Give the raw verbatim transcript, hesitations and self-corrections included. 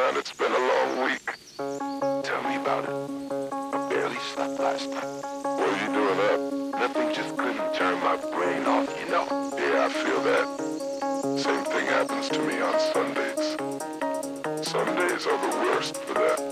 down. It's been a long week. Tell me about it. I barely slept last night. What are you doing up? Nothing, just couldn't turn my brain off, you know. Yeah, I feel that. Same thing happens to me on Sundays. Sundays are the worst for that.